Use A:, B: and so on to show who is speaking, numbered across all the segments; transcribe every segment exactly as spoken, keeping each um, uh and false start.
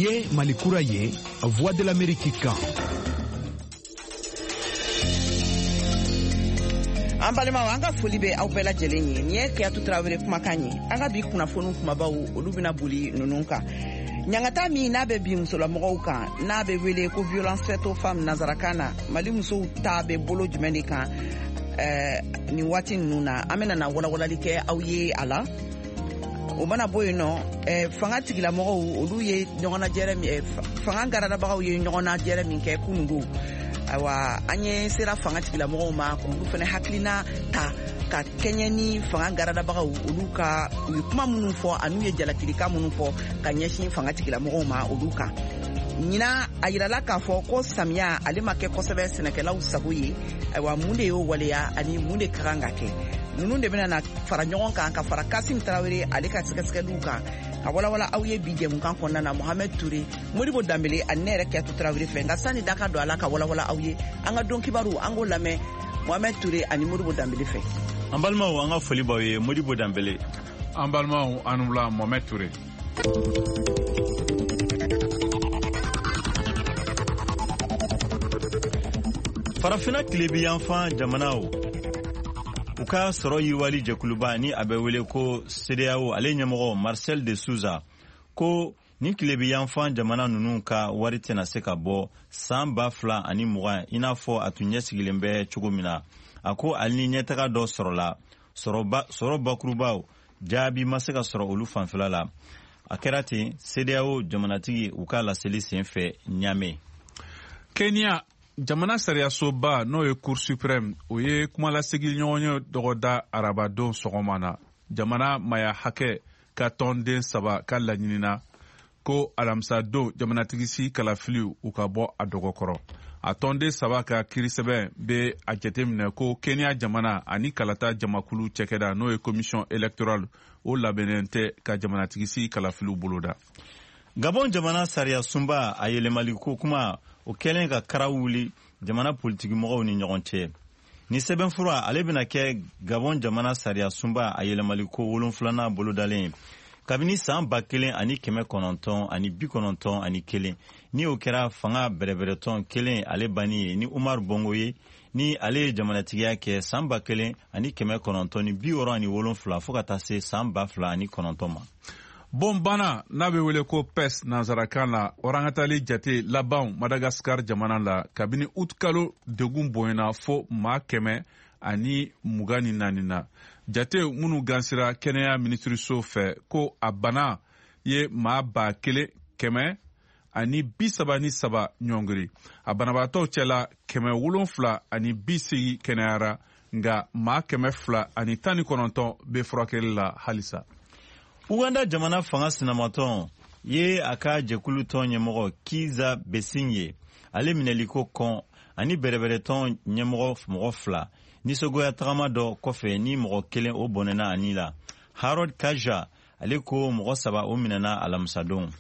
A: ye Malikura ye Voix de l'Amérique kan.
B: An balima an ka foli bɛ aw bɛɛ lajɛlen ye. Nin ye Keyatu Tarawele kumakan ye. An ka bi kunnafoni kumabaw olu bɛna boli ninnu kan. Ɲangata min n'a bɛ bi musolamɔgɔw kan n'a bɛ wele ko violence faite aux femmes nanzarakan na Mali musow ta bɛ bolo jumɛn de kan ɛɛ nin waati ninnu na an bɛna na walawalali kɛ aw ye a la. O mana bɔ yen nɔ ɛɛ fanga tigilamɔgɔw olu ye ɲɔgɔnnajɛrɛ min fanga garadabagaw ye ɲɔgɔnnajɛrɛ min kɛ kunungo. Awa an ye sera fanga tigilamɔgɔw ma k'olu fana hakilina ta ka kɛɲɛ ni fanga garadabagaw olu ka u ye kuma minnu fɔ an'u ye jalakirika minnu fɔ ka ɲɛsin fanga tigilamɔgɔw ma olu kan. Ɲina a yirala k'a fɔ ko samiya ale ma kɛ kosɛbɛ sɛnɛkɛlaw sago ye. Ayiwa mun de y'o waleya ani mun de ka kan ka kɛ. Ninnu de bɛna na fara ɲɔgɔn kan ka fara Kasim Tarawele ale ka sɛgɛsɛgɛliw kan ka walawala aw ye bi jɛmukan kɔnɔna na Mohamed Ture Modibo Dambele ani ne yɛrɛ Keyatu Tarawele fɛ nka sani da ka don a la ka walawala aw ye an ka don kibaru an k'o lamɛn Mohamed Ture ani Modibo Dambele fɛ.
C: An balimaw an ka foli b'aw ye Modibo Dambele.
D: An balimaw an wula Mohamed Ture.
C: Farafina tilebi yanfan jamanaw u ka sɔrɔ yiriwali jɛkuluba ni a bɛ wele ko C D A O ale ɲɛmɔgɔ Marcel de Souza ko ni tilebi yanfan jamana ninnu ka wari tɛna se ka bɔ san ba fila ani mugan i n'a fɔ a tun ɲɛsigilen bɛ cogo min na. A ko hali ni ɲɛtaga dɔ sɔrɔla sɔrɔ bakurubaw jaabi ma se ka sɔrɔ olu fanfɛla la. A kɛra ten C D A O jamanatigi u ka laseli sen fɛ Niamey.
D: Kenya jamana sariyasoba n'o ye Cour suprême o ye kumalasegi ɲɔgɔn ye dɔgɔda arabadon sɔgɔma na. Jamana maya hakɛ ka tɔnden saba ka laɲinina ko alamisadon jamanatigisi kalafiliw u ka bɔ a dɔgɔkɔrɔ. A tɔnden saba ka kirisɛbɛn bɛ a jateminɛ ko Kenya jamana ani kalata jamakulu cɛkɛda n'o ye commission électorale o labɛnnen tɛ ka jamanatigisi kalafiliw boloda.
C: Gabon jamana sariya sunba a yɛlɛmali ko kuma o kɛlen ka kara wuli jamana politiki mɔgɔw ni ɲɔgɔn cɛ. Ni sɛbɛnfura ale bɛna kɛ Gabon jamana sariya sunba a yɛlɛmali ko wolonfilanan bolodalen kabini san ba kelen ani kɛmɛ kɔnɔntɔn ani bi kɔnɔntɔn ani kelen ni o kɛra fanga bɛrɛbɛrɛtɔn kelen ale banni ye ni Umar Bongo ye ni ale ye jamanatigiya kɛ san ba kelen ani kɛmɛ kɔnɔntɔn ni bi wɔɔrɔ ani wolonfila fo ka taa se san ba fila ani kɔnɔntɔn ma.
D: Bon bana n'a bɛ wele ko pes nanzarakan na orangatali jate laban Madagascar jamana la kabini août kalo degun bonyana fo maa kɛmɛ ani mugan ni naani na. Jate minnu gansira kɛnɛya minisiriso fɛ ko a bana ye maa ba kelen kɛmɛ ani bi saba ni saba ɲɔngiri. A banabaatɔw cɛla kɛmɛ wolonfila ani bi segi kɛnɛyara nka maa kɛmɛ fila ani tan ni kɔnɔntɔn bɛ furakɛli la halisa.
C: Uganda jamana fanga sinamatɔn ye a ka jɛkulu tɔn ɲɛmɔgɔ Kiza Besigye ale minɛliko kɔn ani bɛrɛbɛrɛtɔn ɲɛmɔgɔ mɔgɔ fila nisɔngoya tagama dɔ kɔfɛ ni mɔgɔ kelen o bɔnɛna ani la. Harold Kaja ale ko mɔgɔ saba o minɛna alamisadon.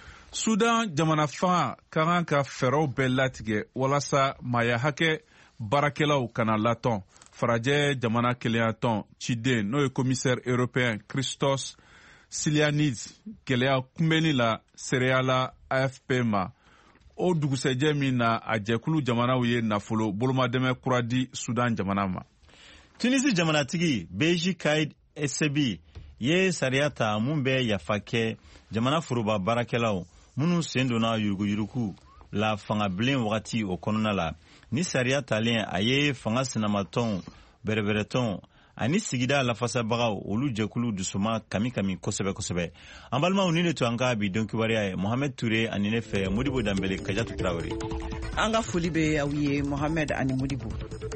D: Sudan jamana fanga ka kan ka fɛɛrɛw bɛɛ latigɛ walasa maya hakɛ baarakɛlaw kana latɔn. Farajɛ jamana kelenya tɔn ciden n'o ye commissaire européen Christos Stylianides gɛlɛya kunbɛnni la seereya la A F P ma. O dugusɛjɛ min na a jɛkulu jamanaw ye nafolo bolomadɛmɛ kura di Sudan jamana ma.
C: Tunisi jamanatigi Beji Caid Essebsi ye sariya ta mun bɛ yafa kɛ jamana foroba baarakɛlaw minnu sen donna yuruguyurugu la fangabilen wagati o kɔnɔna la. Ni sariya talen a ye fanga sinamatɔn bɛrɛbɛrɛtɔn ani sigida lafasabagaw olu jɛkulu dusuma kami kami kosɛbɛ kosɛbɛ. An balimaw ni ne to an ka bi dɔn kibaruya ye Mohamed Ture ani ne fɛ Modibo Dambele Kajatu Tarawele.
B: An ka foli bɛ aw ye Mohamed ani Modibo.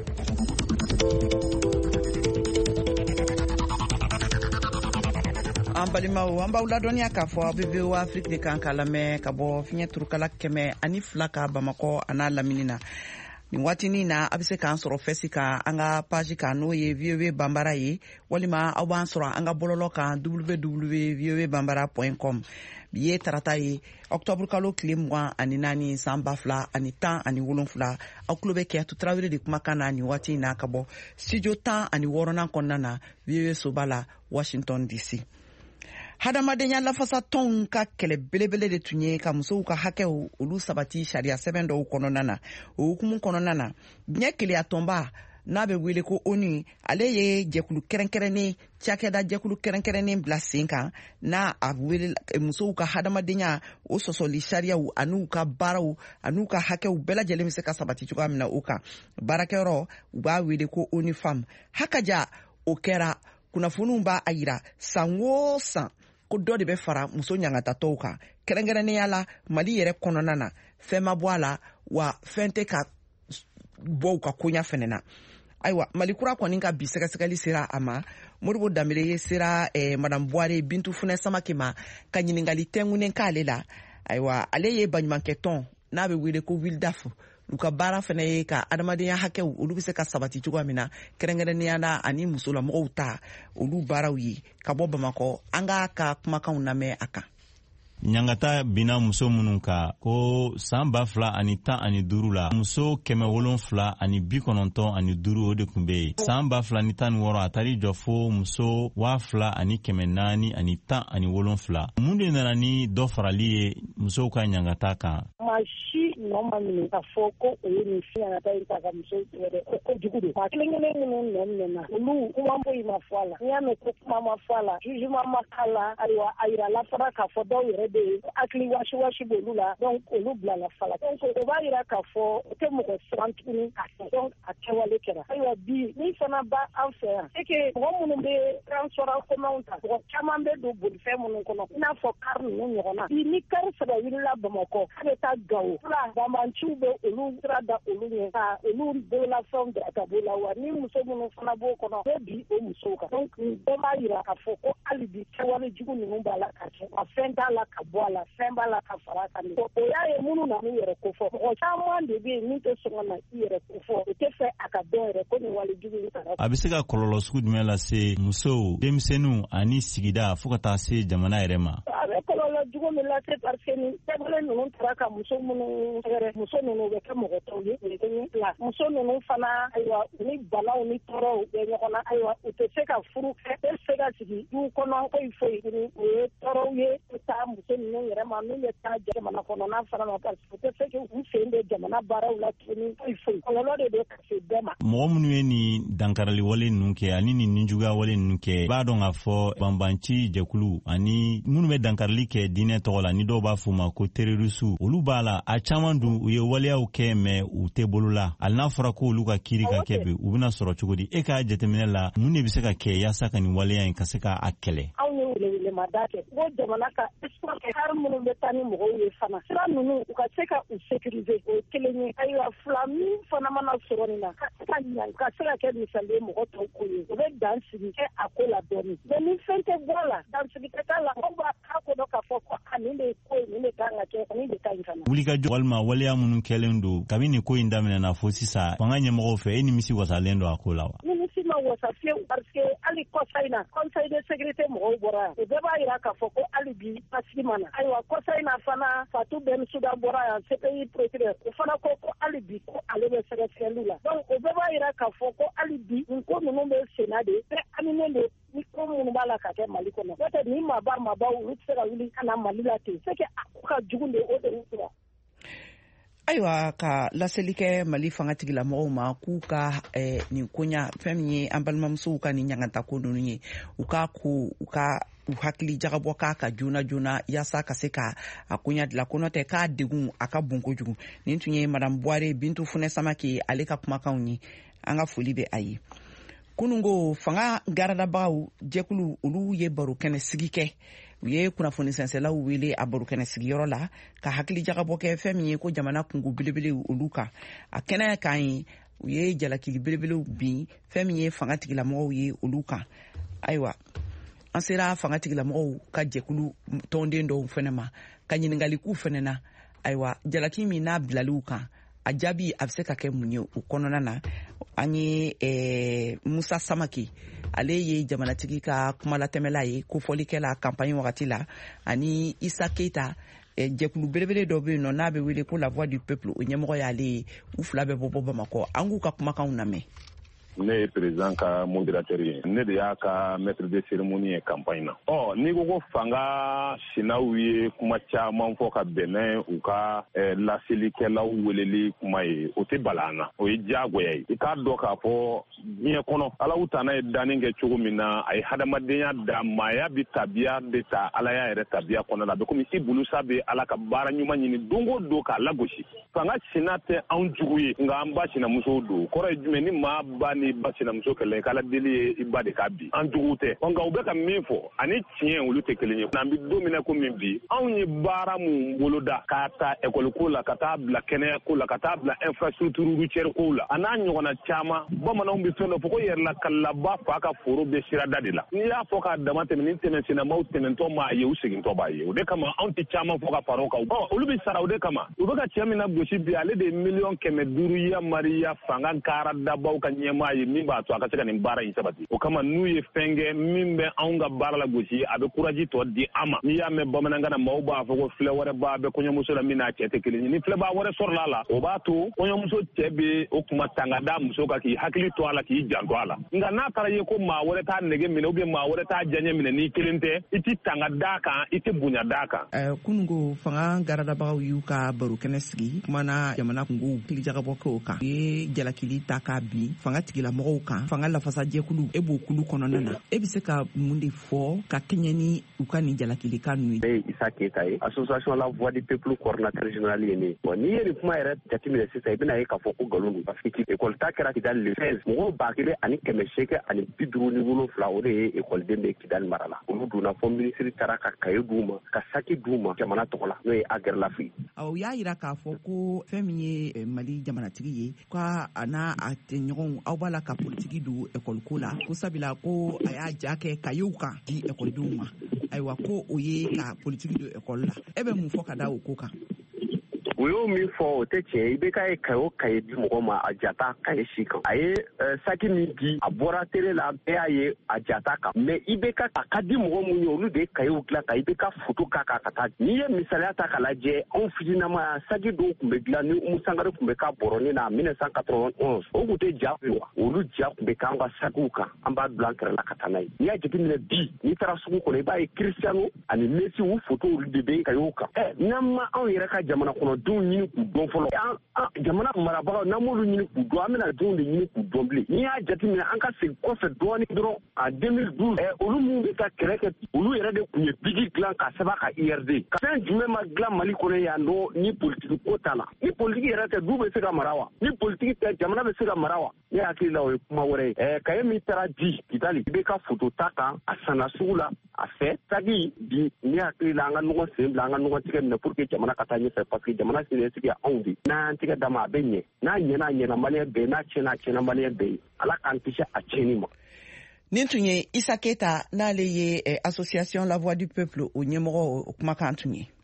B: An balimaw an b'aw ladɔnniya k'a fɔ aw bɛ V O A Afrique de kan k'a lamɛn ka bɔ fiɲɛ turukala kɛmɛ ani fila ka Bamakɔ a n'a lamini na. Nin waatinin na a bɛ se k'an sɔrɔ fɛsi kan an ka page kan n'o ye V O A Banbara ye walima aw b'an sɔrɔ an ka bɔlɔlɔ kan w w w point v o a banbara point com. Bi ye tarata ye octobre kalo tile mugan ani naani san ba fila ani tan ani wolonfila aw tulo bɛ Keyatu Tarawele de kumakan na nin waati in na ka bɔ studio tan ani wɔɔrɔnan kɔnɔna na V O A soba la Washington D C. hadamadenya lafasa tɔnw ka kɛlɛ belebele de tun ye ka musow ka hakɛw olu sabati sariya sɛbɛn dɔw kɔnɔna na o hukumu kɔnɔna na diɲɛ keleya tɔnba n'a bɛ wele ko ONU ale ye jɛkulu kɛrɛnkɛrɛnnen cakɛda jɛkulu kɛrɛnkɛrɛnnen bila sen kan n'a a wele musow ka hadamadenya o sɔsɔli sariyaw an'u ka baaraw an'u ka hakɛw bɛɛ lajɛlen bɛ se ka sabati cogoya min na o kan baarakɛyɔrɔ u b'a wele ko ONU Femme hakaja o kɛra kunnafoniw b'a a yira san o san ko dɔ de bɛ fara muso ɲangatatɔw kan kɛrɛnkɛrɛnnenya la Mali yɛrɛ kɔnɔna na fɛn ma bɔ a la wa fɛn tɛ ka bɔ u ka koɲa fɛnɛ na ayiwa Mali kura kɔni ka bi sɛgɛsɛgɛli sera a ma Modibo Dambele sera eh, Madame Boire Bintu Funɛ Samake ma ka ɲiningali tɛngunen k'ale la ayiwa ale ye baɲumankɛ tɔn n'a bɛ wele ko Wildaf u ka baara fɛnɛ ye ka adamadenya hakɛw olu bɛ se ka sabati cogoya min na kɛrɛnkɛrɛnnenya la ani musolamɔgɔw ta olu baaraw ye ka bɔ Bamakɔ an k'a ka kumakanw lamɛn a kan.
C: Ɲangata bina muso minnu ka ko san ba fila ani tan ani duuru la muso kɛmɛ wolonfila ani bi kɔnɔntɔn ani duuru o de kun be yen san ba fila ni tan ni wɔɔrɔ a taari jɔ fo muso waa fila ani kɛmɛ naani ani tan ani wolonfila mun de nana ni dɔ farali ye musow ka ɲangata kan.
E: maa si nɔ ma minɛ k'a fɔ ko o ye nin si ɲangata in ta ka muso wɛrɛ ko kojugu don maa kelen kelen minnu nɔ minɛna olu kuma foyi ma fɔ a la n'i y'a mɛn ko kuma ma fɔ a la jugement ma k'a la ayiwa a yira la fana k'a fɔ dɔw yɛrɛ de ye hakili wasi wasi b'olu la donc olu bilala fala donc o b'a yira k'a fɔ o tɛ mɔgɔ siran tuguni k'a fɔ donc a kɛwale kɛra ayiwa bi ni fana ba an fɛ yan c'est que mɔgɔ minnu bɛ transport commun ta mɔgɔ caman bɛ don bolifɛn minnu kɔnɔ i n'a fɔ car ninnu ɲɔgɔn na bi ni car saba wulila Bamakɔ a bɛ taa Gawo fila bamanciw bɛ olu sira da olu ɲɛ ka olu bololafɛnw bila ka bɔ la wa ni muso minnu fana b'o kɔnɔ bɛ bi o musow kan donc bɛɛ b'a yira k'a fɔ ko hali bi kɛwale jugu ninnu b'a la ka kɛ a fɛn t'a la ka bɔ a la fɛn b'a la ka fara kan o y'a ye minnu na n'u yɛrɛ ko fɔ mɔgɔ caman de bɛ yen min tɛ sɔn ka na i yɛrɛ ko fɔ o tɛ fɛ a ka dɔn yɛrɛ ko nin wale jugu in kana.
C: A bɛ se ka kɔlɔlɔ sugu jumɛn lase musow denmisɛnninw ani sigida fo ka taa se jamana yɛrɛ ma.
E: A bɛ kɔlɔlɔ jugu min lase parce que ni kɛwale ninnu taara ka muso minnu sɛgɛrɛ muso ninnu bɛ kɛ mɔgɔ tɔw ye o ye kɛ la muso ninnu fana ayiwa ni banaw ni tɔɔrɔw bɛ ɲɔgɔn na ayiwa u tɛ se ka furu kɛ tɛ se ka sigi du kɔnɔ foyi foyi o ye tɔɔrɔw ye u taa muso ninnu yɛrɛ ma min bɛ taa jamana kɔnɔ n'a fana ma parce que u tɛ se ka u sen bɛ jamana baaraw la tuguni foyi foyi kɔlɔlɔ de bɛ ka se bɛɛ ma. Mɔgɔ
C: minnu ye nin dankarali wale ninnu kɛ ani nin ninjuguya wale ninnu kɛ b'a dɔn k'a fɔ banbanci jɛkulu ani minnu bɛ dankarali kɛ diinɛ tɔgɔ la ni dɔw b'a fɔ ma ko terrorisiw olu b'a la a caman dun u ye waleyaw kɛ mɛ u tɛ bolo la hali n'a fɔra ko olu ka kiiri ka kɛ bi u bɛna sɔrɔ cogo di e k'a jateminɛ la mun de bɛ se ka kɛ yaasa ka nin waleya in ka se k'a kɛlɛ.
E: Anw ye welewelema kɛ ko jamana ka espoir kɛ har minnu bɛ taa ni mɔgɔw ye fana sira ninnu u ka se ka u sécuriser o kelen ye ayiwa fila min fana mana sɔrɔ nin na ka se ka ɲa ka se ka kɛ misali ye mɔgɔ tɔw ko ye o bɛ dan sigi kɛ a ko la dɔɔnin mais ni fɛn tɛ bɔ a la dan sigi tɛ k'a la aw b'a k'a ko dɔn k'a fɔ ko a nin de ye ko ye nin de kan ka kɛ nin de ka ɲi fana.
C: Wulikajɔ walima waleya minnu kɛlen don kabini ko in daminɛna fo sisan fanga ɲɛmɔgɔw fɛ e nimisi wasalen don a ko la wa.
E: Nimisi ma wasa fiyewu parce que hali kɔsa in na conseil de sécurité mɔgɔw bɔra yan o bɛɛ b'a yira k'a fɔ ko hali bi basigi ma na ayiwa kɔsa in na fana Fatou Bensouda bɔra yan C P I procureur o fana ko ko hali bi ko ale bɛ sɛgɛsɛgɛliw la donc o bɛɛ b'a yira k'a fɔ ko hali bi nin ko ninnu bɛ senna de bɛɛ aminen don ni ko minnu b'a la ka kɛ Mali kɔnɔ n'o tɛ ni maaba maabaw olu tɛ se ka wuli ka na Mali la ten c'est que a ko ka jugu de o de y'u sɔrɔ.
B: Ayiwa ka laseli kɛ Mali fangatigilamɔgɔw ma k'u ka eh, nin koɲa fɛn min ye an balimamusow ka nin ɲangata ko ninnu ye u ka ko u ka u hakili jagabɔ k'a ka joona joona yaasa ka se ka a koɲa dilan ko n'o tɛ k'a degun a ka bon kojugu nin tun ye Madame Boire Bintu Funɛ Samake ale ka kumakanw ye an ka foli bɛ a ye. Kunungo fanga garadabagaw jɛkulu olu ye baro kɛnɛ sigi kɛ u ye kunnafoni sɛnsɛlaw wele a baro kɛnɛ sigiyɔrɔ la ka hakili jagabɔ kɛ fɛn min ye ko jamana kungo belebele olu kan a kɛnɛ kan ye u ye jalakili belebelew bin fɛn min ye fanga tigilamɔgɔw ye olu kan ayiwa an sera fanga tigilamɔgɔw ka jɛkulu tɔnden dɔw fɛnɛ ma ka ɲininkaliku fɛnɛ na ayiwa jalaki min n'a bilaliw kan a jaabi a bɛ se ka kɛ mun ye o kɔnɔna na an ye eh, Musa Samake ale ye jamanatigi ka kumalatɛmɛla ye kofɔlikɛla campagne wagati la ani Isa Keita eh, jɛkulu belebele dɔ bɛ yen nɔ n'a bɛ wele ko la voix du peuple o ɲɛmɔgɔ y'ale ye u fila bɛ bɔ bɔ Bamakɔ an k'u ka kumakanw lamɛn.
F: ne ye président ka modérateur ye ne de y'a ka maître de cérémonie ye campagne na ɔ n'i ko ko fanga sinaw ye kuma caman fɔ ka bɛnɛ u ka laselilikɛlaw weleli kuma ye o tɛ bala an na o ye diyagoya ye i k'a dɔn k'a fɔ diɲɛ kɔnɔ Alahu Tana ye danni kɛ cogo min na a ye hadamadenya da maaya bi tabiya de ta Ala y'a yɛrɛ tabiya kɔnɔ la a bɛ komi i bulusa bɛ Ala ka baara ɲuman ɲini don o don k'a lagosi fanga sina tɛ anw jugu ye nka an ba sinamusow don kɔrɔ ye jumɛn ni maa ba ni ba sinamuso kɛlɛ k'Ala deli ye i ba de ka bi an jugu tɛ nka u bɛ ka min fɔ ani tiɲɛ olu tɛ kelen ye n'an bɛ don min na komi bi anw ye baara mun boloda k'a ta école ko la ka taa bila kɛnɛya ko la ka taa bila infrastructure routière ko la a n'a ɲɔgɔnna caman bamananw bɛ fɛn dɔ fɔ ko yɛrɛla kalaba fa ka foro bɛ sirada de la n'i y'a fɔ k'a dama tɛmɛ ni tɛmɛsennamaw tɛmɛntɔ m'a ye u segintɔ b'a ye o de kama anw tɛ caman fɔ ka fara o kan ɔ olu bɛ sara o de kama u bɛ ka cɛ min na gosi bi ale de ye miliyɔn kɛmɛ duuru yamariya fanga kaara dabaw ka ɲɛmaa ye min b'a to a ka se ka nin baara in sabati o kama n'u ye fɛn kɛ min bɛ anw ka baara la gosi a bɛ kuraji tɔ di an ma n'i y'a mɛn bamanankan na maaw b'a fɔ ko filɛ wɛrɛ b'a bɛ kɔɲɔmuso la min n'a cɛ tɛ kelen ye ni filɛbaa wɛrɛ sɔrɔla a la o b'a to kɔɲɔmuso cɛ bɛ o kuma tanga da muso kan k'i hakili to a la k'i janto a la nka n'a taara ye ko maa wɛrɛ t'a nege minɛ ou bien maa wɛrɛ t'a diyaɲɛ minɛ n'i kelen tɛ i tɛ tanga d'a kan i tɛ bonya d'a kan.
B: kunungo fanga garadabagaw y'u ka barokɛnɛ sigi kumana jamana kungow kilijagabɔ kɛ o kan u ye jalakili ta k'a bin fanga tigilamɔgɔw kan fanga lafasajɛkulu e b'o kulu kɔnɔna na e bɛ se ka mun de fɔ ka kɛɲɛ ni u ka nin jalakilikan ninnu ye.
G: ne ye Isa Keyita ye association la voix du peuple coordinateur général ye ne ye bon n'i ye nin kuma yɛrɛ jateminɛ sisan i bɛna ye k'a fɔ ko nkalon don parce que école ta kɛra Kidali le seize mɔgɔw ba kelen ani kɛmɛ seegin ani bi duuru ni wolonfila o de ye écoleden bɛ Kidali mara la olu donna fɔ minisiri taara ka kaye d'u ma ka saki d'u ma jamana tɔgɔ la n'o ye Aguerlafi.
B: u y'a jira k'a fɔ ko fɛn min ye Mali jamanatigi ye ka a n'a a tɛɲɔgɔnw aw b'a la ka politiki don école ko la ko sabula ko a y'a ja kɛ kayew kan di écoledenw ma ayiwa ko o ye ka politiki don école la e bɛ mun fɔ ka da o ko kan.
G: u y'o min fɔ o tɛ tiɲɛ ye i bɛ ka ye kaye o kaye di mɔgɔ ma a jata kaye si kan a ye saki min di a bɔra télé la bɛɛ y'a ye a jata kan mais i bɛ ka a ka di mɔgɔ minnu ye olu de ye kayew dilan kan i bɛ ka photo k'a kan ka taa n'i ye misaliya ta k'a lajɛ anw fitinama saki dɔw tun bɛ dilan ni Umu Sangare tun bɛ ka bɔrɔnin na mille neuf cent quatre-vingt-onze o tun tɛ ja wa olu ja tun bɛ k'an ka sakiw kan an b'a bila an kɛrɛ la ka taa n'a ye n'i y'a jateminɛ bi n'i taara sugu kɔnɔ i b'a ye Cristiano ani Messi u photo olu de bɛ kayew kan ɛ n'an ma anw yɛrɛ ka jamana kɔnɔ denw ɲini k'u dɔn fɔlɔ jamana marabagaw n'an m'olu ɲini k'u dɔn an bɛna denw de ɲini k'u dɔn bilen n'i y'a jateminɛ an ka segin kɔfɛ dɔɔnin dɔrɔn a deux mille douze olu minnu bɛ ka kɛlɛ kɛ olu yɛrɛ de tun ye bigi dilan ka sɛbɛn ka I R D ka fɛn jumɛn ma dilan Mali kɔnɔ yan nɔ ni politiki ko t'a la ni politiki yɛrɛ tɛ du bɛ se ka mara wa ni politiki tɛ jamana bɛ se ka mara wa ne hakili la o ye kuma wɛrɛ ye kaye min taara di Kidali i bɛ ka photo ta kan a sanna sugu la a fɛ saki bi ne hakili la an ka ɲɔgɔn sen bila an ka ɲɔgɔn tigɛ minɛ pour que jamana ka taa ɲɛfɛ parce que jamana siniɲɛsigi ye anw de n'an tigɛ d'a ma a bɛ ɲɛ n'a ɲɛna a ɲɛna maliyɛn bɛɛ n'a tiɲɛna a tiɲɛna maliyɛn bɛɛ ye Ala k'an kisi a tiɲɛni ma.
B: nin tun ye Isa Keyita n'ale ye association la voix du peuple o ɲɛmɔgɔ o kumakan tun ye.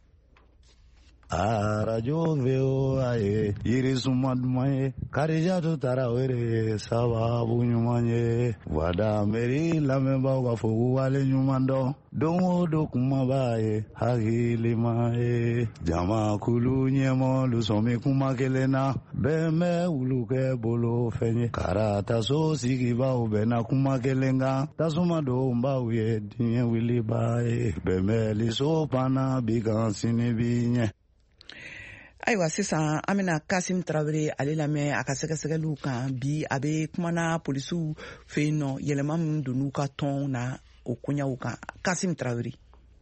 H: arajo V O A ye yirisuma duman ye Karijatu Tarawele sababu ɲuman ye wada meri lamɛnbaaw ka fɔ k'u wale ɲuman dɔn don o don kumaba ye hakilima ye jamakulu ɲɛmɔlu sɔmi kuma kelen na bɛn bɛ wulu kɛ bolo fɛn ye karataso sigibaw bɛnna kuma kelen kan tasuma donbaw ye diɲɛ wiliba ye bɛn bɛ liso panna bi kan sini bi ɲɛ.
B: ayiwa sisan an bɛna Kasim Tarawele ale lamɛn a ka sɛgɛsɛgɛliw kan bi a bɛ kumana polisiw fɛ yen nɔ yɛlɛma min donn'u ka tɔn na o koɲɛw kan Kasim Tarawele.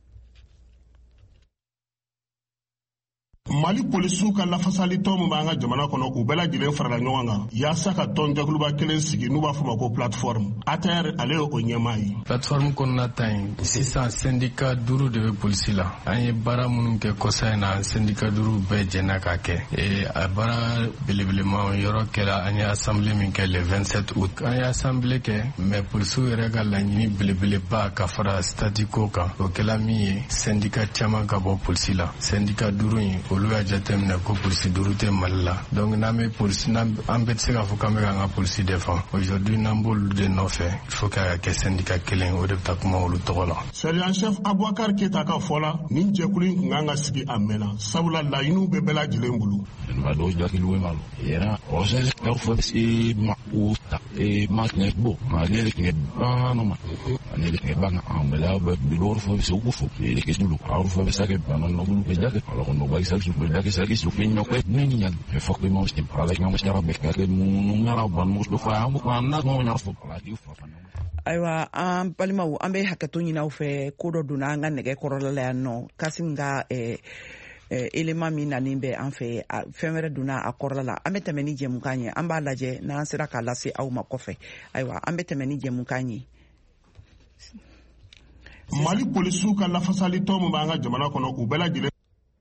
I: Mali polisiw ka lafasali tɔn min b'an ka jamana kɔnɔ k'u bɛɛ lajɛlen farala ɲɔgɔn kan yaasa ka tɔn jɛkuluba kelen sigi n'u b'a fɔ ma ko plateforme A T R ale ye o ɲɛmaa ye.
J: plateforme kɔnɔna ta in sisan syndicat duuru de bɛ polisi la an ye baara minnu kɛ kɔsa in na syndicat duuru bɛɛ jɛnna k'a kɛ a baara belebelema yɔrɔ kɛra an ye assemblée min kɛ le vingt-sept août an ye assemblée kɛ mais polisiw yɛrɛ ka laɲini belebeleba ka fara statut ko kan o kɛla min ye syndicat caman ka bɔ polisi la syndicat duuru in olu y'a jateminɛ ko polisi duuru tɛ Mali la. Donc n'an bɛ polisi an bɛɛ tɛ se k'a fɔ k'an bɛ k'an ka polisi défend. Aujourd'hui n'an b'olu de nɔfɛ il faut k'a kɛ syndicat kelen o de bɛ taa kuma olu tɔgɔ la.
I: Sergent chef Aboubacar Keita ka fɔ la nin jɛkulu in kun kan ka sigi a mɛnna sabula laɲiniw bɛ bɛɛ lajɛlen bolo.
K: Ma do jɔkulu in ma yɛrɛ ɔsɛ ka fɔ se ma o ta e ma ne bo ma ne ke ba no ma ne ke ba na an bela ba bilor fɔ se ko fɔ ne ke sulu aur fɔ se ke ba no bulu ke jake ala no ba sa su be ke sa ke su fin no ko ne ni ya e fɔ ko mo stim ala ke mo stara be ke no ngara ban mo do fa am ko na ko na fɔ ala di fɔ fa
B: Aiwa an balimaw an bɛ hakɛto ɲini aw fɛ ko dɔ donna an ka nɛgɛ kɔrɔla la yan nɔ Kasim ka eh, eh, élément min nanen bɛ an fɛ fɛn wɛrɛ donna a kɔrɔla la an bɛ tɛmɛ ni jɛmukan ye an b'a lajɛ n'an sera k'a lase aw ma kɔfɛ ayiwa an bɛ tɛmɛ ni jɛmukan ye.
I: Mali polisiw ka lafasali tɔ min b'an ka jamana kɔnɔ u bɛɛ lajɛlen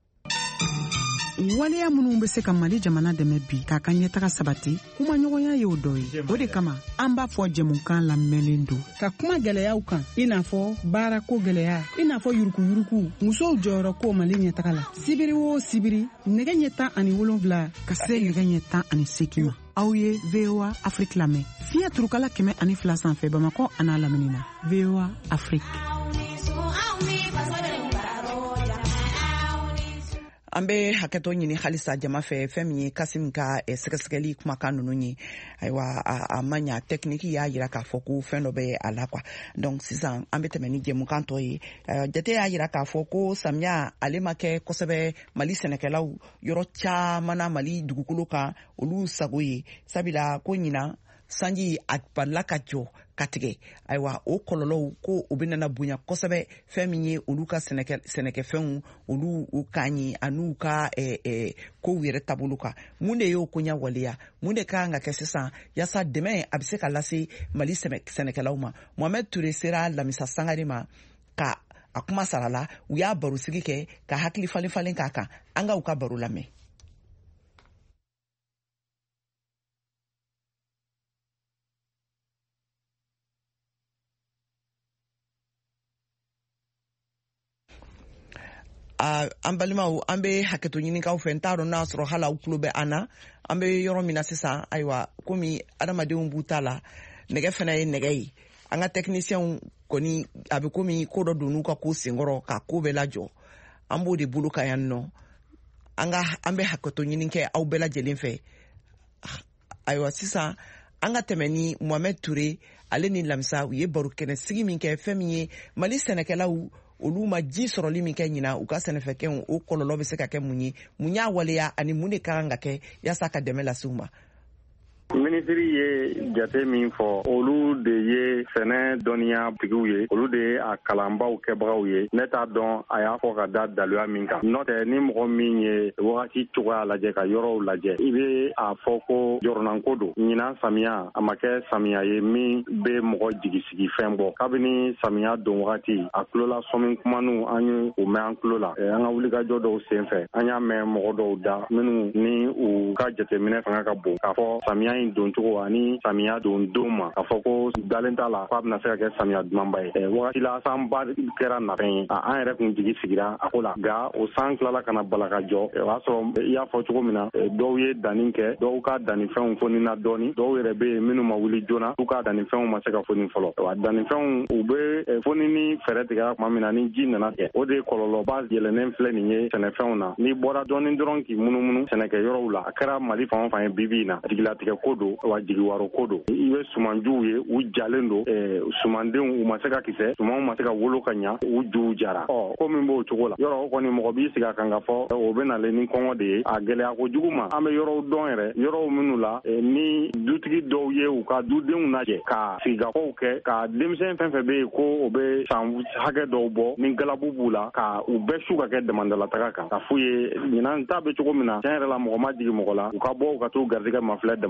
L: waleya minnu bɛ se ka Mali jamana dɛmɛ bi k'a ka ɲɛtaga sabati kuma ɲɔgɔnya ye o dɔ ye o de kama an b'a fɔ jɛmukan lamɛnlen don ka kuma gɛlɛyaw kan i n'a fɔ baarako gɛlɛya i n'a fɔ yurukuyuruku musow jɔyɔrɔ ko Mali ɲɛtaga la sibiri o sibiri nɛgɛ ɲɛ tan ani wolonwula ka se nɛgɛ ɲɛ tan ani seegin ma aw ye V O A Afrique lamɛn fiɲɛ turukala kɛmɛ ani fila sanfɛ Bamakɔ a n'a lamini na V O A Afrique.
B: An bɛ hakɛtɔ ɲini halisa jama fɛ fɛn min ye Kasim ka sɛgɛsɛgɛli kumakan ninnu ye ayiwa a ma ɲa technique y'a jira k'a fɔ ko fɛn dɔ bɛ a la quoi donc sisan an bɛ tɛmɛ ni jɛmukan tɔ ye jate y'a jira k'a fɔ ko samiya ale ma kɛ kosɛbɛ Mali sɛnɛkɛlaw yɔrɔ caman na Mali dugukolo kan olu sago ye sabula ko ɲina sanji a balila ka jɔ ka tigɛ ayiwa o kɔlɔlɔw ko o bɛna bonya kosɛbɛ fɛn min ye olu ka sɛnɛkɛ sɛnɛkɛfɛnw olu u kan ye an'u ka kow yɛrɛ taabolo kan mun de y'o koɲa waleya mun de kan ka kɛ sisan yaasa dɛmɛ a bɛ se ka lase Mali sɛnɛkɛlaw ma Mohamed Ture sera Lamisa Sangare ma ka a kuma sara la u y'a barosigi kɛ ka hakili falen falen k'a kan an ka u ka baro lamɛn. an balimaw an bɛ hakɛto ɲinikaw fɛ n t'a dɔn n'a sɔrɔ hali aw tulo bɛ an na an bɛ yɔrɔ min na sisan ayiwa komi adamadenw b'u ta la nɛgɛ fana ye nɛgɛ ye an ka technicienw kɔni a bɛ komi ko dɔ don n'u ka ko senkɔrɔ ka ko bɛɛ lajɔ an b'o de bolo kan yan nɔ an ka an bɛ hakɛto ɲini kɛ aw bɛɛ lajɛlen fɛ ayiwa sisan an ka tɛmɛ ni Mohamed Ture ale ni Lamisa u ye baro kɛnɛ sigi min kɛ fɛn min ye Mali sɛnɛkɛlaw olu ma ji sɔrɔli min kɛ ɲina u ka sɛnɛfɛnw o kɔlɔlɔ bɛ se ka kɛ mun ye mun y'a waleya ani mun de ka kan ka kɛ yaasa ka dɛmɛ lase u ma.
G: Ministiri ye jate min fɔ olu de ye sɛnɛ dɔnniya tigiw ye olu de ye a kalanbaw kɛbagaw ye ne t'a dɔn a y'a fɔ ka da daluya min kan n'o tɛ ni mɔgɔ min ye wagati cogoya lajɛ ka yɔrɔw lajɛ i bɛ a fɔ ko jɔrɔnanko don ɲinan samiya a ma kɛ samiya ye min bɛ mɔgɔ jigisigi fɛn bɔ kabini samiya don wagati a tulola sɔmi kumanu an ye o mɛn an tulo la an ka wulikajɔ dɔw senfɛ an y'a mɛn mɔgɔ dɔw da minnu ni u ka jateminɛ fanga ka bon k'a fɔ samiya don cogo ani samiya don don ma a fɔ ko dalen t'a la k'a bɛna se ka kɛ samiya dumanba ye wagati la sanba kɛra nafɛn ye an yɛrɛ kun jigi sigira a ko la nka o san tilala ka na bala ka jɔ o y'a sɔrɔ i y'a fɔ cogo min na dɔw ye danni kɛ dɔw ka dannifɛnw foni na dɔɔni dɔw yɛrɛ bɛ yen minnu ma wuli joona u ka dannifɛnw ma se ka foni fɔlɔ wa dannifɛnw u bɛ foni ni fɛɛrɛ tigɛra tuma min na ni ji nana kɛ o de kɔlɔlɔba yɛlɛnnen filɛ nin ye sɛnɛfɛnw na n'i bɔra dɔɔni dɔrɔn k'i munumunu sɛnɛkɛyɔrɔw la a kɛra Mali fan o fan ye bi bi in na jigilatigɛ ko don wa jigiwaro ko don i bɛ sumanjuw ye u jalen don sumandenw u ma se ka kisɛ sumanw ma se ka wolo ka ɲa u juw jara ɔ ko min b'o cogo la yɔrɔ o kɔni mɔgɔ b'i sigi a kan ka fɔ o bɛ nalen ni kɔngɔ de ye a gɛlɛya kojugu ma an bɛ yɔrɔw dɔn yɛrɛ yɔrɔw minnu la ni dutigi dɔw ye u ka dudenw lajɛ ka sigikafɔw kɛ ka denmisɛn fɛn fɛn bɛ yen ko o bɛ san hakɛ dɔw bɔ ni galabu b'u la ka u bɛɛ su ka kɛ damadalataga kan ka f'u ye ɲinan ta bɛ cogo min na tiɲɛ yɛrɛ la mɔgɔ ma jigi mɔgɔ la u ka bɔ u ka t'u garijɛgɛ ma filɛ damanda la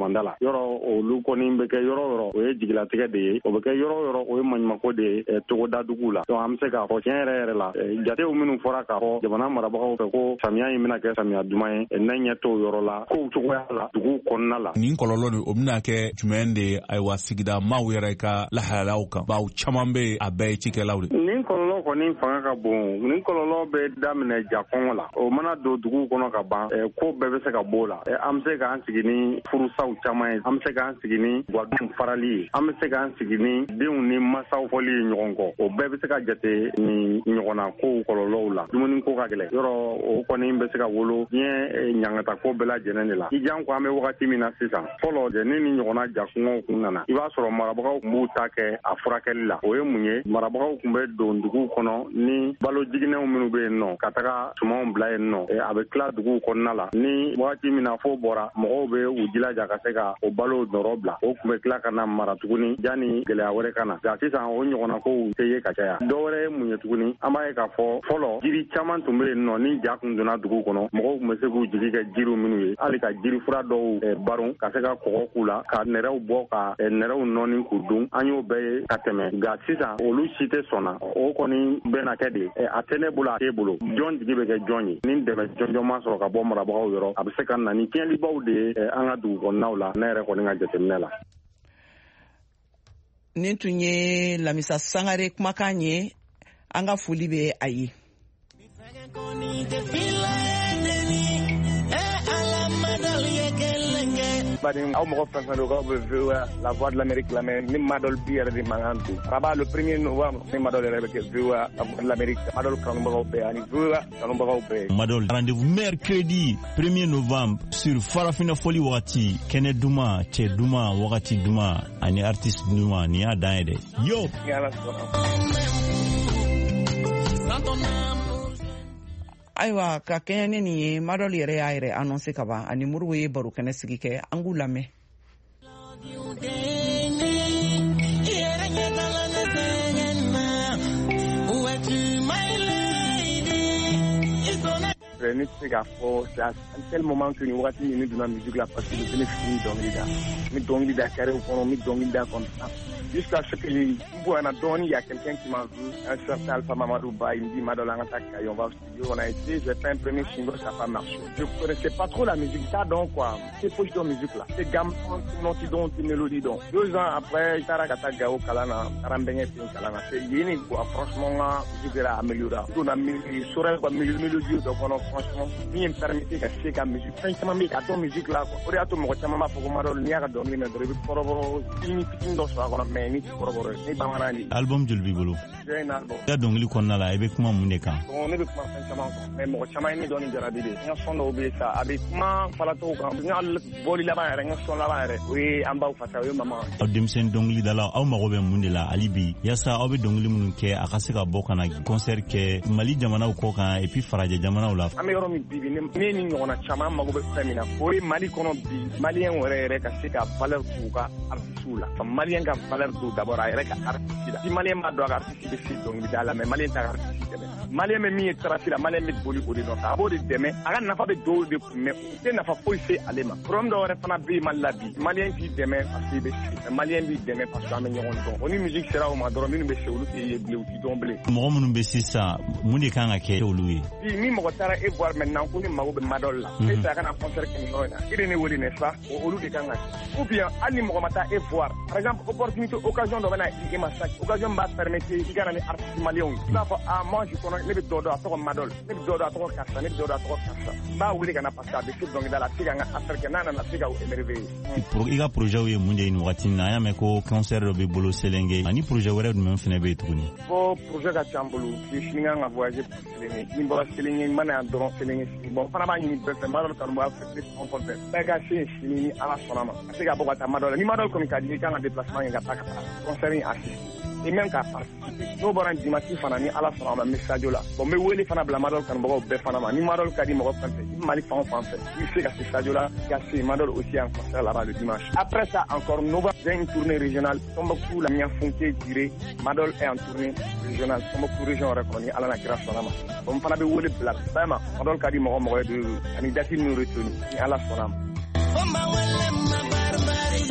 F: yɔrɔ olu kɔni bɛ kɛ yɔrɔ yɔrɔ o ye jigilatigɛ de ye o bɛ kɛ yɔrɔ yɔrɔ o ye maɲumako de ye togoda dugu la donc an bɛ se k'a fɔ tiɲɛ yɛrɛ yɛrɛ la jatew minnu fɔra k'a fɔ jamana marabagaw fɛ ko samiya in bɛna kɛ samiya duman ye ne ɲɛ t'o yɔrɔ la kow cogoya la dugu kɔnɔna la
D: nin kɔlɔlɔ de o bɛna kɛ jumɛn de ye ayiwa sigida maaw yɛrɛ ka lahalalaw kan baw caman bɛ a bɛɛ ye cikɛlaw de
F: nin kɔlɔlɔ kɔni fanga ka bon nin kɔlɔlɔ bɛ daminɛ jakɔngɔ la o mana don dugu kɔnɔ ka ban ko bɛɛ bɛ se ka bɔ o la an bɛ se k'an sigi ni furusaw caman ye an bɛ se k'an sigi ni gwadun farali ye an bɛ se k'an sigi ni denw ni masaw fɔli ye ɲɔgɔn kɔ o bɛɛ bɛ se ka jate ni ɲɔgɔnna kow kɔlɔlɔw la dumuni ko ka gɛlɛn yɔrɔ o kɔni bɛ se ka wolo diɲɛ ɲangata ko bɛɛ lajɛlen de la i jan ko an bɛ wagati min na sisan fɔlɔ ni ni ɲɔgɔnna jakungɔw kun nana i b'a sɔrɔ marabagaw tun b'u ta kɛ a furakɛli la o ye mun ye marabagaw tun bɛ don duguw kɔnɔ ni balo jiginɛw minnu bɛ yen nɔ ka taga sumanw bila yen nɔ a bɛ tila duguw kɔnɔna la ni wagati min na fo bɔra mɔgɔw bɛ u jilaja ka se ka o balo nɔrɔ bila o tun bɛ tila ka na mara tuguni yanni gɛlɛya wɛrɛ ka na nka sisan o ɲɔgɔnna kow tɛ ye ka caya dɔwɛrɛ ye mun ye tuguni an b'a ye k'a fɔ fɔlɔ jiri caman tun bɛ yen nɔ ni ja kun donna dugu kɔnɔ mɔgɔw tun bɛ se k'u jigi kɛ jiriw minnu ye hali ka jiri fura dɔw baron ka se ka kɔgɔ k'u la ka nɛrɛw bɔ ka nɛrɛw nɔɔni k'u dun an y'o bɛɛ ye ka tɛmɛ nka sisan olu si tɛ sɔnna o kɔni bɛna kɛ de a tɛ ne bolo a t'e bolo jɔn jigi bɛ kɛ jɔn ye ni dɛmɛ jɔnjɔn ma sɔrɔ ka bɔ marabagaw yɔrɔ a bɛ se ka na ni tiɲɛlibaw de ye an ka dugu kɔnɔnaw la ne yɛrɛ kɔni ka jateminɛ la.
B: nin tun ye Lamisa Sangare kumakan ye an ka foli bɛ a ye.
M: Badin aw mɔgɔ fɛn fɛn do k'aw bɛ V O A la voix de l'Amérique lamɛn ni Madol bi yɛrɛ de mankan don araba le premier novembre ni Madol yɛrɛ bɛ kɛ V O A la voix de l'Amérique Madol kanubagaw bɛɛ ani V O A kanubagaw bɛɛ.
C: Madol rendez-vous mercredi premier novembre sur Farafina Foli wagati kɛnɛ duman cɛ duman wagati duman ani artiste duman ni y'a dan ye dɛ yo.
M: Ni Ala sɔnna.
B: Ayiwa ka kɛɲɛ ni nin ye Madol yɛrɛ y'a yɛrɛ annoncer ka ban ani Modibo ye baro kɛnɛ sigi kɛ an k'u lamɛn.
M: Ne tɛ se k'a fɔ c'est à tel moment que nin wagati min ne donna musique la parce que je venais fini dɔnkili da n bɛ dɔnkili da carré kɔnɔ n bɛ dɔnkili da comme ça jusqu'à ce que n bonya dɔɔnin il y a quelqu'un qui m'a vu un certain Alpha Mamadou Ba il me dit Madol an ka taa Kayi on va au studio on a été j'ai fait un premier single ça n'a pas marché je connaissais pas trop la musique ça donc quoi c'est poche de musique là c'est gamme noti donc une mélodie donc deux ans après taara ka taa Gao kalan na taara n bɛnkɛ ten kalan na c'est yeni quoi franchement nga musique yɛrɛ amélioré donna sɔrɔ quoi mélodie dɔ kɔnɔ franchement min ye me permettre ka se ka musique fɛn caman bɛ ka dɔn musique la quoi o de y'a to mɔgɔ caman b'a fɔ ko Madol n'i y'a ka dɔnkili mɛn dɔrɔn i bɛ kɔrɔbɔrɔ fitini fitini dɔ sɔrɔ a kɔnɔ mais ni tɛ kɔrɔbɔrɔ ni bamanan de.
C: Album joli b'i bolo.
M: j'ai un album.
C: I ka dɔnkili kɔnɔna la i bɛ kuma mun de kan.
M: bon ne bɛ kuma fɛn caman kan mais mɔgɔ caman ye ne dɔn ni jarabi de n ka sɔn dɔw bɛ yen sa a bɛ kuma falatɔw kan n ka bɔli laban yɛrɛ n ka sɔn laban yɛrɛ o ye an baw fasa o ye mama.
C: aw denmisɛnnin dɔnkilidalaw aw mago bɛ mun de la hali bi yaasa aw bɛ dɔnkili minnu kɛ a ka se ka bɔ ka na concert kɛ Mali jamanaw kɔ kan et puis farajɛ jamanaw la.
M: an bɛ yɔrɔ min bi bi ne ni ɲɔgɔnna caman mago bɛ fɛn min na o ye Mali kɔnɔ bi maliyɛn yɛrɛ yɛrɛ ka se ka valeur k'u ka artiste la ka maliyɛn ka valeur don d'abord a yɛrɛ ka artiste la si maliyɛn b'a dɔn a ka artiste bɛ se dɔnkilida la mais maliyɛn t'a ka artiste dɛmɛ maliyɛn bɛ min ye trace la maliyɛn bɛ boli o de nɔfɛ a b'o de dɛmɛ a ka nafa bɛ dɔw de kun mais u tɛ nafa foyi se ale ma problème dɔ wɛrɛ fana bɛ yen Mali la bi maliyɛn t'i dɛmɛ parce que i bɛ se mais maliyɛn b'i dɛmɛ parce que an bɛ ɲɔgɔn dɔn o ni musique sera o ma dɔrɔn minnu bɛ se olu tɛ ye bilen u t'i dɔn bilen.
C: mɔgɔ minnu bɛ sisan mun de kan ka kɛ olu ye.
M: bi ni mɔgɔ taara e voir maintenant ko ni mago bɛ Madol la e tɛ a kana concert kɛ nin yɔrɔ in na i de ne wele n'est-ce pas olu de kan ka kɛ ou bien hali ni mɔgɔ ma taa e voir par exemple opportunité occasion dɔ bɛ na i ma sa occasion b'a permettre i ka na ni artiste maliyɛnw ye i b'a fɔ ah moi je connais ne bɛ dɔ dɔn a tɔgɔ Madol ne bɛ dɔ dɔn a tɔgɔ karisa ne bɛ dɔ dɔn a tɔgɔ karisa n b'a wele ka na parce que a bɛ se dɔnkilida la a tɛ se ka n ka affaire kɛ n'a nana a tɛ se ka émerveiller.
C: i ka projet ye mun de ye nin wagati in na an y'a mɛn ko concert dɔ bɛ bolo Selenge ani projet wɛrɛ jumɛn fana bɛ yen tuguni.
M: ko projet ka ca n bolo sini kan ka voyager pour Selenge ni n bɔra Selenge n mana yan dɔrɔn Selenge sigi bon n fana b'a ɲini bɛɛ fɛ Madol kanu b'a fɛ plus confort fɛ bɛɛ ka se yen sini ni Ala sɔnna ma ka se ka bɔ ka taa Madol la ni Madol kɔni ka di i kan ka déplacement kɛ ka taa ka taa concert in assiste et même qu'à participer n'o bɔra dimanche fana ni Ala sɔnna ma n bɛ stade la bon n bɛ wele fana bila Madol kanubagaw bɛɛ fana ma ni Madol ka di mɔgɔ fɛn fɛn i Mali fan o fan fɛ i bɛ se ka se stade la i ka se Madol aussi en concert là-bas le dimanche. Après ça encore novembre j'ai une tournée régionale Tombouctou la Niafunké Diré Madol est en tournée régionale Tombouctou région yɛrɛ kɔnɔ ni Ala na kira sɔnna ma bon n fana bɛ wele bila vraiment Madol ka di mɔgɔ mɔgɔ ye de ani date ninnu retenu ni Ala sɔnna ma.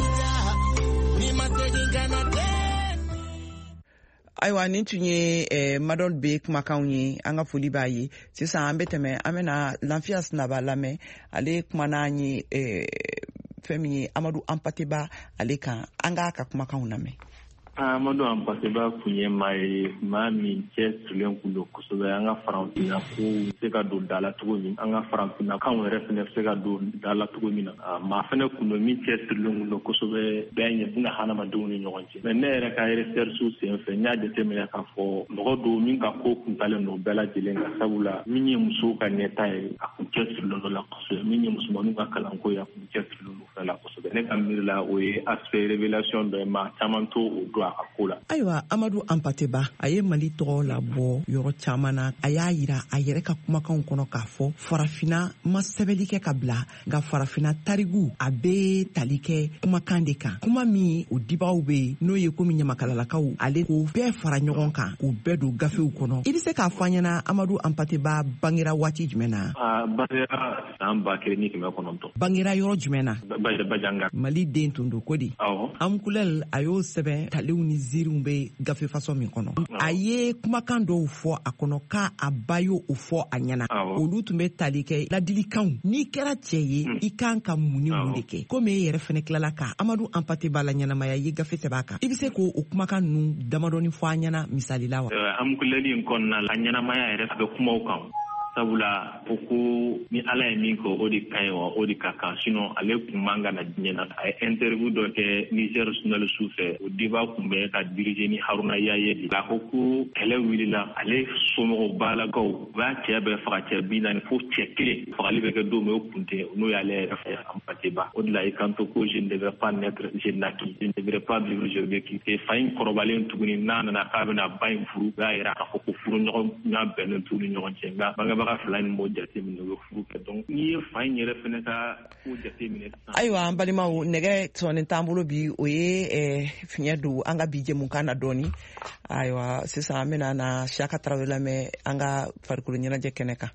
B: ayiwa nin tun ye eh, madol be kumakanw ye an ka foli b'a ye sisan an bɛ tɛmɛ an bɛna Lanfiya Sinaba lamɛn ale kumana an ye eh, fɛn min ye Amadu Ampateba ale kan an k'a ka kumakanw lamɛn.
N: Amadu Ampateba kun ye maa ye maa min cɛ sirilen kun don kosɛbɛ an ka farafinna ko bɛ se ka don da la cogo min an ka farafinna kanw yɛrɛ fana bɛ se ka don da la cogo min na maa fana kun don min cɛ sirilen kun don kosɛbɛ bɛɛ ɲɛ buna hadamadenw ni ɲɔgɔn cɛ mɛ ne yɛrɛ ka recherche sen fɛ n y'a jateminɛ k'a fɔ mɔgɔ dɔw min ka ko kuntalen don bɛɛ lajɛlen ka sabula min ye musow ka ɲɛta ye a kun cɛ sirilen don la kosɛbɛ min ye musomanninw ka kalanko ye a kun cɛ sirilen don fɛ la kosɛbɛ ne ka miiri la o ye aspect révélation dɔ ye maa caman to o don
B: ayiwa Amadu Ampateba a ye Mali tɔgɔ labɔ yɔrɔ caman na a y'a yira a yɛrɛ ka kumakanw kɔnɔ k'a fɔ farafinna ma sɛbɛnni kɛ ka bila nka farafinna tarigu a bɛ tali kɛ kumakan de kan kuma min o dibaw bɛ yen n'o ye komi ɲamakalalakaw ale k'o bɛɛ fara ɲɔgɔn kan k'o bɛɛ don gafew kɔnɔ i bɛ se k'a fɔ an ɲɛna Amadu Ampateba bangera waati jumɛn na?
N: Bangera san ba kelen ni kɛmɛ kɔnɔntɔn. Bangera
B: yɔrɔ jumɛn na?
N: Bajanga.
B: Mali den tun don ko di?
N: Awɔ.
B: Amkulɛl a y'o sɛbɛn taliw ni ziiriw bɛ gafe façon min kɔnɔ a ye kumakan dɔw fɔ a kɔnɔ k'a a ba y'o fɔ a ɲɛna olu tun bɛ tali kɛ ladilikanw n'i kɛra cɛ ye i kan ka mun ni mun de kɛ komi e yɛrɛ fɛnɛ tilala ka Amadu Ampateba la ɲɛnamaya ye gafe sɛbɛn a kan i bɛ se k'o kumakan ninnu damadɔni fɔ an ɲɛna misali la wa?
N: Amkulɛli in kɔnɔna la ɲɛnamaya yɛrɛ a bɛ kumaw kan sabula ko ko ni ala ye min kɔ o de ka ɲi wa o de ka kan sinon ale kun man ka na diɲɛ na a ye interview dɔ kɛ Niger Journal su fɛ o débat kun bɛ ka dirige ni Haruna Yaye de la ko ko kɛlɛ wulila ale somɔgɔw balakaw u b'a cɛ bɛɛ faga cɛ bi naani fo cɛ kelen fagali bɛ kɛ don min o kun tɛ n'o y'ale yɛrɛ fɛ Ampateba o de la i kan to ko je ne devrais pas naître je naquis je ne devrais pas vivre je vécu et fa in kɔrɔbalen tuguni n'a nana k'a bɛna ba in furu b'a yira k'a fɔ ko furu ɲɔgɔn ɲa bɛnnen t'u ni ɲɔgɔn cɛ nka bangebaga fila ni m'o jateminɛ o bɛ furu kɛ donc n'i ye fa in yɛrɛ fɛnɛ ka ko jateminɛ sisan. Ayiwa
B: an balimaw nɛgɛ sɔnni t'an bolo bi o ye fiɲɛ don an ka bi jɛmukan na dɔɔni ayiwa sisan an bɛna na Siyaka Tarawele lamɛn an ka farikolo ɲɛnajɛ kɛnɛ kan.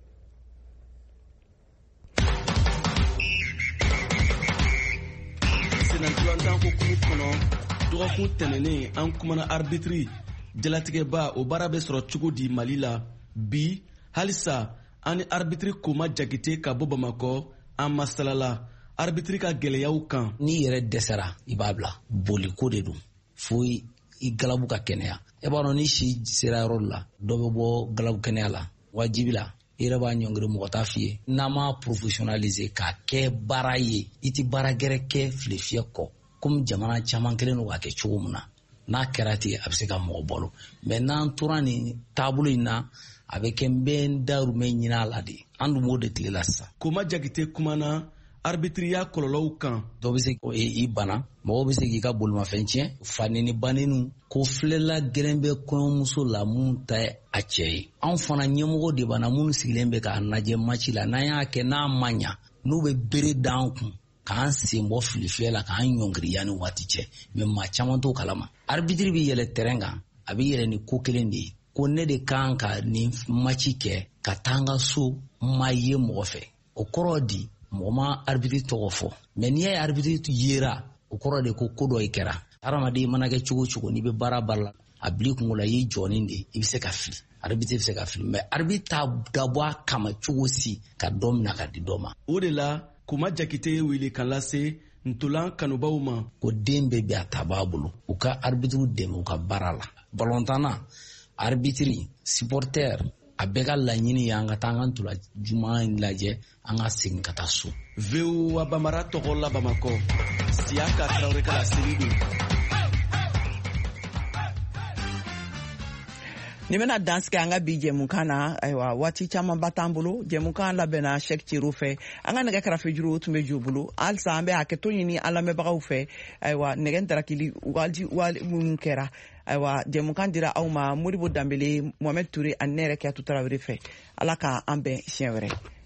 O: Senatulantan ko kuma kɔnɔ dɔgɔkun tɛmɛnen an kumana arbitre jalatigɛba o baara bɛ sɔrɔ cogo di Mali la bi halisa an ni arbitre Koma Jakite ka bɔ Bamakɔ an masalala arbitre ka gɛlɛyaw kan.
P: N'i yɛrɛ dɛsɛra i b'a bila boliko de don fo i galabu ka kɛnɛya e b'a dɔn ni si sera yɔrɔ la dɔ bɛ bɔ galabu kɛnɛya la wajibi la i yɛrɛ b'a ɲɔngiri mɔgɔ t'a f'i ye n'a ma professionnaliser k'a kɛ baara ye i ti baara gɛrɛ kɛ file fiyɛ kɔ komi jamana caman kelen don k'a kɛ cogo min na n'a kɛra ten a bɛ se ka mɔgɔ balo mɛ n'an tora nin taabolo in na a bɛ kɛ n bɛ n darumɛ ɲini a la de an dun b'o de tile la sisan.
O: Koma Jakite kumana arbitriya kɔlɔlɔw kan.
P: Dɔw bɛ se k'i bana mɔgɔw bɛ se k'i ka bolimafɛn tiɲɛ fanini baninu ko filela gɛrɛn bɛ kɔɲɔmuso la mun ta a cɛ ye anw fana ɲɛmɔgɔ de bana minnu sigilen bɛ k'a lajɛ maci la n'an y'a kɛ n'a ma ɲa n'u bɛ bere d'an kun k'an sen bɔ filifiyɛ la k'an ɲɔngiri yanni waati cɛ mɛ maa caman t'o kalama arbitre bɛ yɛlɛ terrain kan a bɛ yɛlɛ ni ko kelen de ye ko ne de kan ka nin maci kɛ ka taa n ka so ma ye mɔgɔ fɛ o kɔrɔ di mɔgɔ ma arbitre tɔgɔ fɔ mɛ n'i y'a ye arbitre yera o kɔrɔ de ko ko dɔ i kɛra hadamaden mana kɛ cogo cogo n'i bɛ baara baara la a bil'i kungo la i y'i jɔɔnin de i bɛ se ka fili arbitre bɛ se ka fili mɛ arbitre t'a dabɔ a kama cogo si ka dɔ minɛ ka di dɔ ma.
O: O de la Koma Jakite ye wele kan lase ntolan kanubaw ma
P: ko den bɛɛ bɛ a ta b'a bolo u ka arbitre dɛmɛ u ka baara la balontanna arbitre supporter a bɛɛ ka laɲini ye an ka taa an ka ntolan juma in lajɛ an ka segin ka taa so.
O: V O A Bamara tɔgɔ la Bamakɔ Siyaka Tarawele ka laseli don.
B: Ni bɛna dansigɛ an ka bi jɛmukan na ayiwa waati caman ba t'an bolo jɛmukan labɛnna Sɛki Ciro fɛ an ka nɛgɛ kɛrɛfɛ juru o tun bɛ jo bolo halisa an bɛ hakɛto ɲini an lamɛnbagaw fɛ ayiwa nɛgɛ ntarakili waati minnu kɛra ayiwa jɛmukan dira aw ma Modibo Danbele Mohamed Ture ani ne yɛrɛ Kiyatu Tarawele fɛ ala k'an bɛn siɲɛ wɛrɛ.